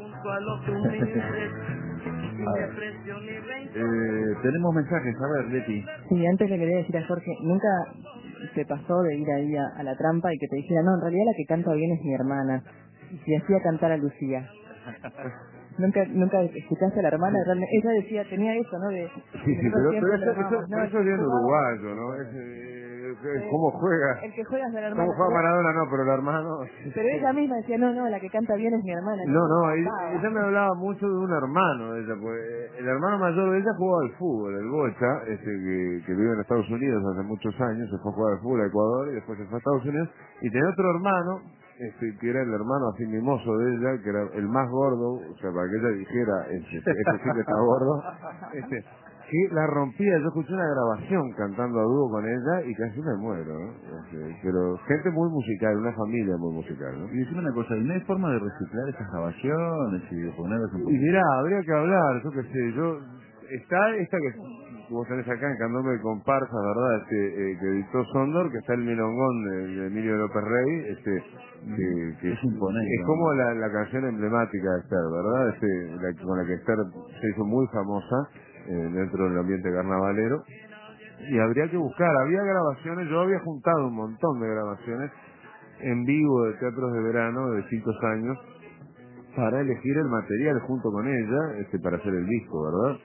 Tenemos mensajes, a ver, Leti. Sí, antes le quería decir a Jorge, nunca te pasó de ir ahí a la trampa y que te dijera, no, en realidad la que canta bien es mi hermana. Y hacía cantar a Lucía. Nunca escuchaste a la hermana, realmente, ella decía, tenía eso, ¿no? Sí, pero siempre eso es bien uruguayo, ¿no? ¿Cómo juega? El que juega es la hermana. ¿Cómo juega Maradona? No, pero el hermano... Pero ella misma decía, no, la que canta bien es mi hermana. No, ella me hablaba mucho de un hermano de ella, pues el hermano mayor de ella jugaba al fútbol, el Bocha, que vive en Estados Unidos hace muchos años, se fue a jugar al fútbol a Ecuador y después se fue a Estados Unidos, y tenía otro hermano, que era el hermano así mimoso de ella, que era el más gordo, o sea, para que ella dijera, este sí que está gordo, que la rompía. Yo escuché una grabación cantando a dúo con ella y casi me muero, ¿no? Pero gente muy musical, una familia muy musical, ¿no? Y decime una cosa, ¿y no hay forma de reciclar esas grabaciones y de ponerlas un poco? Y mirá, habría que hablar, yo qué sé, está esta que vos tenés acá en Candombe de Comparsa, ¿verdad? Que editó Sondor, que está el milongón de Emilio López Rey, que es imponente. Es como la canción emblemática de Esther, ¿verdad? Con la que Esther se hizo muy famosa dentro del ambiente carnavalero. Y habría que buscar, había grabaciones, yo había juntado un montón de grabaciones en vivo de teatros de verano de distintos años para elegir el material junto con ella, para hacer el disco, ¿verdad?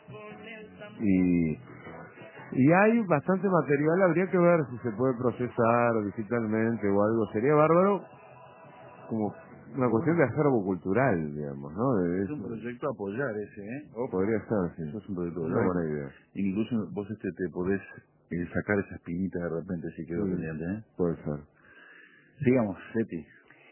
Y hay bastante material, habría que ver si se puede procesar digitalmente o algo, sería bárbaro, como una cuestión de acervo cultural, digamos, ¿no? Es un proyecto a apoyar ese, ¿eh? Podría ser, sí. Eso es un proyecto a Una apoyar. buena idea. Incluso vos te podés sacar esa espinita de repente si quedó pendiente, ¿eh? Puede ser. Sigamos, Leti.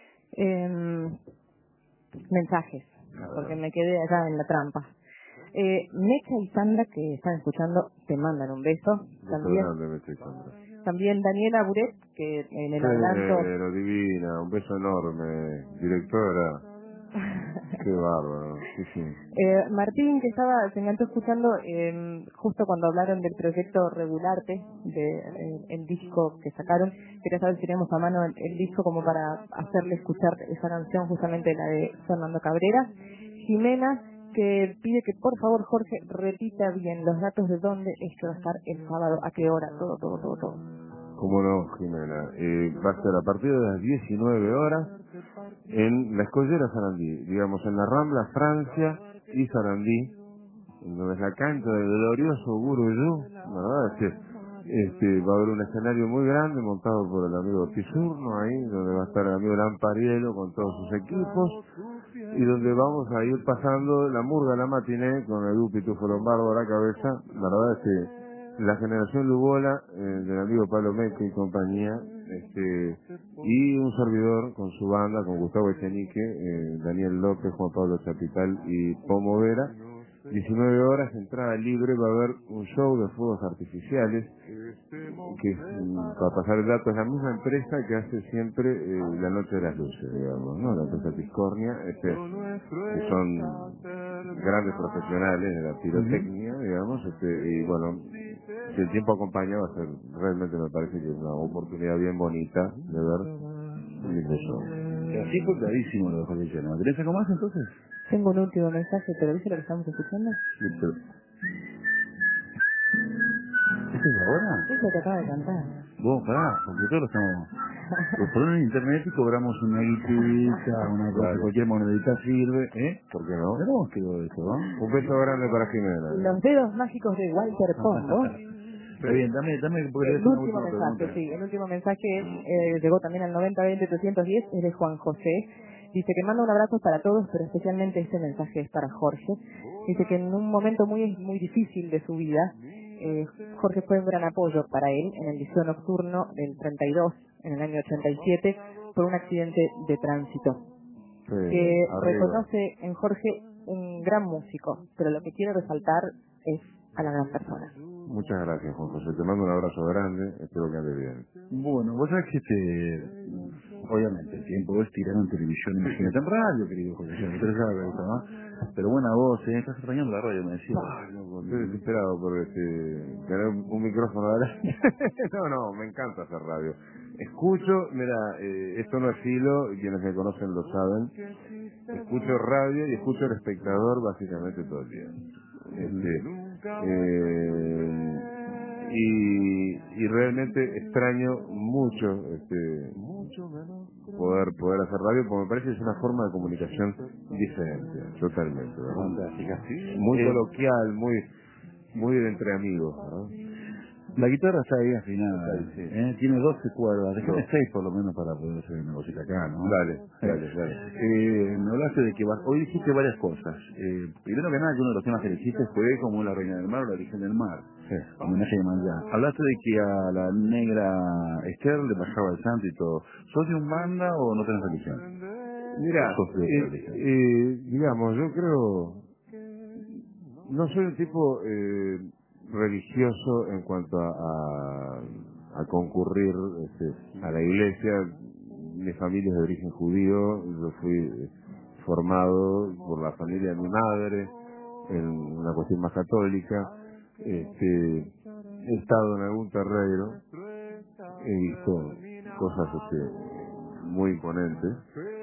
Mensajes, porque me quedé allá en la trampa. Mecha y Sandra, que están escuchando, te mandan un beso. También Daniela Buret, que en el adelanto... Pero divina, un beso enorme, directora. Qué bárbaro, sí. Martín, que se enganchó escuchando justo cuando hablaron del proyecto Regularte, el disco que sacaron. Quería saber si teníamos a mano el disco como para hacerle escuchar esa canción, justamente la de Fernando Cabrera. Jimena, que pide que por favor Jorge repita bien los datos de dónde es que va a estar el sábado, a qué hora, todo. Cómo no, Jimena. Va a ser a partir de las 19 horas en la Escollera Sarandí, digamos en la Rambla Francia y Sarandí, en donde es la cancha del glorioso Guruyú, ¿verdad? Va a haber un escenario muy grande montado por el amigo Tisurno ahí, donde va a estar el amigo Lampariello con todos sus equipos, y donde vamos a ir pasando la murga, la matiné, con el Pitufo Lombardo a la cabeza. La verdad es que la generación Lugola, del amigo Pablo Meco y compañía, y un servidor con su banda, con Gustavo Echenique, Daniel López, Juan Pablo Chapital y Pomo Vera. 19 horas, entrada libre, va a haber un show de fuegos artificiales, que para pasar el dato es la misma empresa que hace siempre la Noche de las Luces, digamos, ¿no? La empresa Tiscornia, que son grandes profesionales de la pirotecnia, digamos, y bueno, si el tiempo acompaña va a ser, realmente me parece que es una oportunidad bien bonita de ver un lindo show. Así fue clarísimo lo de Jorge Llano. ¿Tenés algo más entonces? Tengo un último mensaje, pero ¿dice lo que estamos escuchando? Sí, pero... ¿Esto es de ahora? Es lo que acaba de cantar. Vos, pará, porque todos lo estamos... Pues ponemos en internet y cobramos una guitita, una cosa, cualquier monedita sirve, ¿eh? ¿Por qué no? Pero vos quedó esto, ¿no? Un beso grande para Jimena. Los dedos mágicos de Walter Pombo. Está bien, dame porque El último mensaje, sí, el último mensaje llegó también al 9020-310, es de Juan José. Dice que manda un abrazo para todos, pero especialmente este mensaje es para Jorge. Dice que en un momento muy difícil de su vida, Jorge fue un gran apoyo para él en el liceo nocturno del 32, en el año 87, por un accidente de tránsito. Que reconoce en Jorge un gran músico, pero lo que quiere resaltar es a la gran persona. Muchas gracias, Juan José. Te mando un abrazo grande. Espero que ande bien. Bueno, vos sabés que obviamente el tiempo es tirar en televisión, imagínate en radio, querido Jorge, pero ya lo ¿no? Pero buena voz, estás extrañando la radio, me decía. Estoy desesperado por tener un micrófono adelante. No, me encanta hacer radio. Escucho, mira, esto no es filo, y quienes me conocen lo saben. Escucho radio y escucho El Espectador básicamente todo el día. y realmente extraño mucho poder hacer radio, porque me parece que es una forma de comunicación diferente, totalmente, ¿verdad? Fantástica. Muy coloquial, muy de entre amigos, ¿no? La guitarra está ahí afinada, Sí. tiene 12 cuerdas, déjame 6 12. por lo menos para poder hacer una cosita acá, ¿no? Dale. Me hablaste de que hoy dijiste varias cosas. Primero que nada, que uno de los temas que dijiste fue como La Reina del Mar o La Virgen del Mar, Sí. homenaje de Manzá. Hablaste de que a la negra Esther le pasaba el santo y todo. ¿Sos de un banda o no tenés religión? Mira, ¿Sos de otra religión? digamos, yo creo, no soy un tipo religioso en cuanto a concurrir a la iglesia. Mi familia es de origen judío, yo fui formado por la familia de mi madre en una cuestión más católica. He estado en algún terreiro, he visto cosas muy imponentes.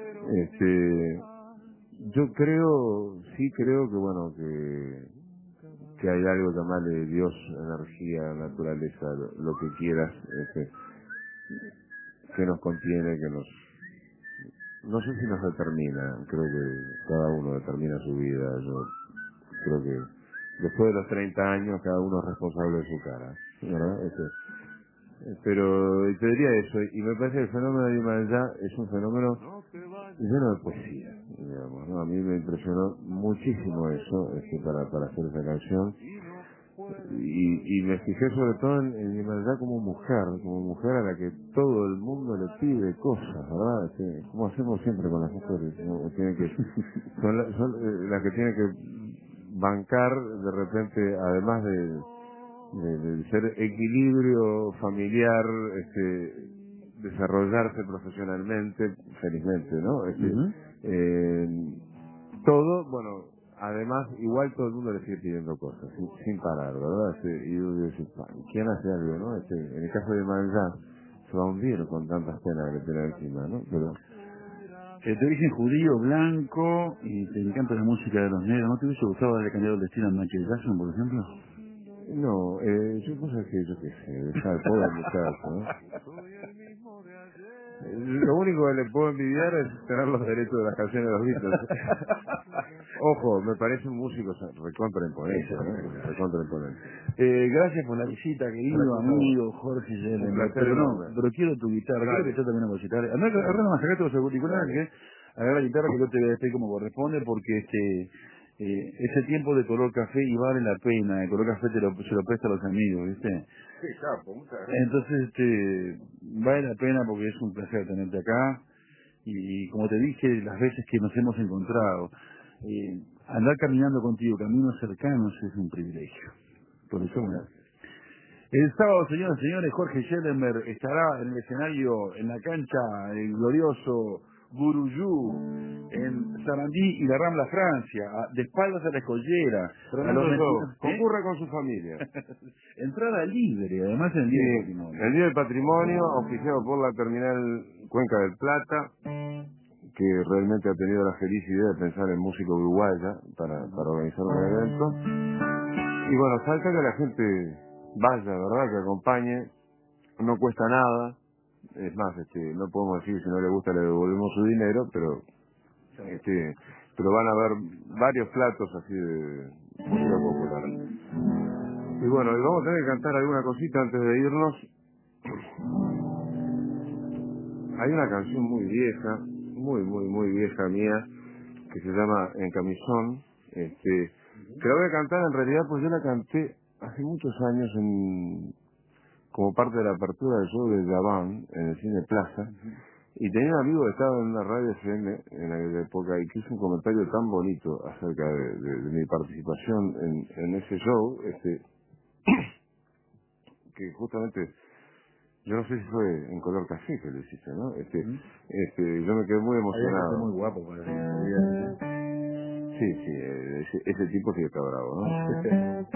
Yo sí creo que bueno, que hay algo, llamarle Dios, energía, naturaleza, lo que quieras, que nos contiene, no sé si nos determina, creo que cada uno determina su vida. Yo creo que después de los 30 años cada uno es responsable de su cara, ¿verdad? Pero te diría eso, y me parece que el fenómeno de Iemanjá es un fenómeno lleno de poesía, digamos, ¿no? A mí me impresionó muchísimo eso, para hacer esa canción, y me fijé sobre todo en Iemanjá como mujer a la que todo el mundo le pide cosas, ¿verdad? Como hacemos siempre con las mujeres, ¿no? Son las que tienen que bancar de repente, además de ser equilibrio familiar, desarrollarse profesionalmente, felizmente, ¿no? Todo, bueno, además, igual todo el mundo le sigue pidiendo cosas, sin parar, ¿verdad? Y yo digo, ¿quién hace algo, no? En el caso de Manzá, se va a hundir con tantas penas que tiene encima, ¿no? Pero Te origen judío, blanco, y te encanta la música de los negros. ¿No te hubiese gustado haberle cambiado el destino a Michael Jackson, por ejemplo? no, yo qué sé, deja al pobre muchacho, ¿no? Lo único que le puedo envidiar es tener los derechos de las canciones de los Beatles. Ojo, me parece un músico recontra imponente, ¿no? Recontra imponente. Gracias por la visita, querido amigo Jorge Yellen. Un placer Pero enorme. pero quiero tu guitarra, Dale. quiero que yo también una cosita. Agarra nomás, sacate los auriculares, agarra la guitarra que yo te voy a decir como corresponde, porque ese tiempo de color café y vale la pena. El color café se lo presta a los amigos, ¿viste? Sí, capo, muchas gracias. Entonces, vale la pena porque es un placer tenerte acá. Y como te dije, las veces que nos hemos encontrado, andar caminando contigo, caminos cercanos, es un privilegio. Por eso, bueno. El sábado, señoras y señores, Jorge Schellenberg estará en el escenario, en la cancha, el glorioso Guruyú, en Sarandí y la Rambla, Francia, de espaldas a la escollera. Tremendo show. Concurra con su familia. Entrada libre, además en el Día del Patrimonio. El Día del Patrimonio, auspiciado por la Terminal Cuenca del Plata, que realmente ha tenido la feliz idea de pensar en música uruguaya para organizar un evento. Y bueno, falta que la gente vaya, ¿verdad? Que acompañe. No cuesta nada. Es más, no podemos decir si no le gusta le devolvemos su dinero, pero van a haber varios platos así de música popular. Y bueno, y vamos a tener que cantar alguna cosita antes de irnos. Hay una canción muy vieja, muy vieja mía, que se llama En Camisón, que la voy a cantar en realidad, pues yo la canté hace muchos años como parte de la apertura del show de Gabán en el Cine Plaza, y tenía un amigo que estaba en una radio FM en aquella época y que hizo un comentario tan bonito acerca de mi participación en ese show, que justamente, yo no sé si fue en color café que lo hiciste, ¿no? Yo me quedé muy emocionado. Muy guapo para Sí, ese tipo sí está bravo, ¿no?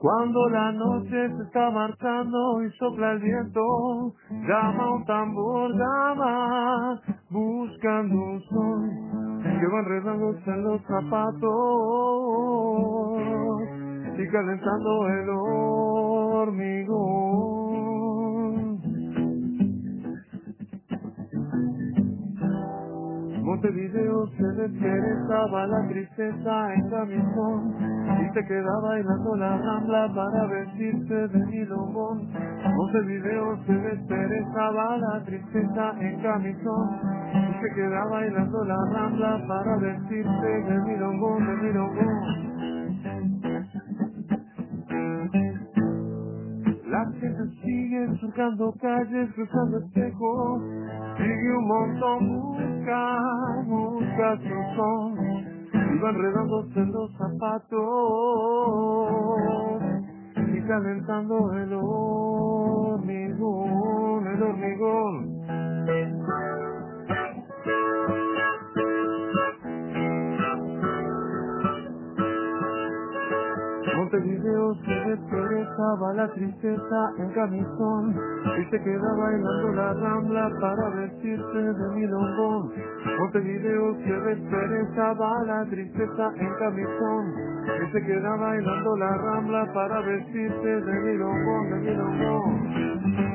Cuando la noche se está marchando y sopla el viento, llama un tambor, llama, buscando un sol, que va enredándose en los zapatos y calentando el hormigón. Montevideo se desperezaba la tristeza en camisón y se quedaba bailando la rambla para vestirse de milongón. Montevideo se desperezaba la tristeza en camisón y se quedaba bailando la rambla para vestirse de milongón, de milongón. La gente sigue surcando calles, cruzando espejos, sigue un montón, busca su son, y va enredándose en los zapatos, y calentando el hormigón, el hormigón. Montevideo se desperezaba la tristeza en camisón y se quedaba bailando la rambla para vestirse de milongón. Montevideo se desperezaba la tristeza en camisón y se quedaba bailando la rambla para vestirse de milongón, de milongón.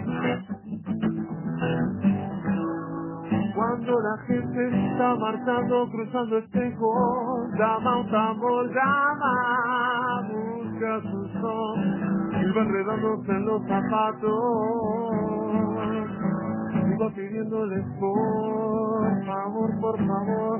Cuando la gente está marchando, cruzando espejos, llama un tambor, llama, busca su son, y va enredándose en los zapatos, y va pidiéndoles por favor, por favor.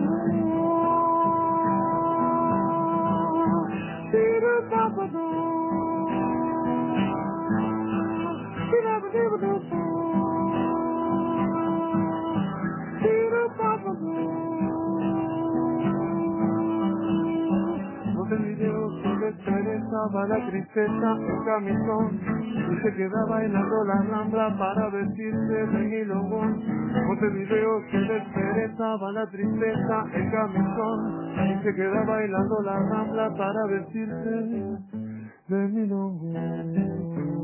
Montevideo se desperezaba la tristeza en camisón y se quedaba bailando la rambla para vestirse de milongón. Montevideo se desperezaba la tristeza en camisón y se quedaba bailando la rambla para vestirse de milongón.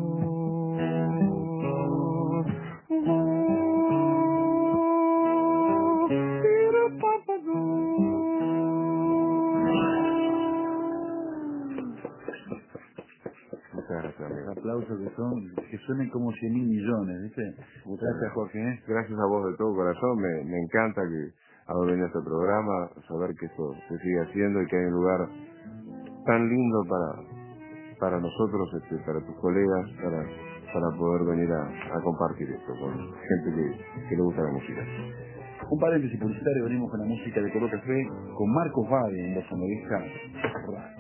Muchas gracias, amigo. Aplausos que suenen como 100.000 millones, ¿viste? Gracias, Jorge. Gracias a vos de todo corazón. Me encanta que haber venido a este programa, saber que esto se sigue haciendo y que hay un lugar tan lindo para nosotros, para tus colegas, para poder venir a compartir esto con gente que le gusta la música. Un paréntesis publicitario, venimos con la música de Color Café, con Marcos Valle en la sonoridad.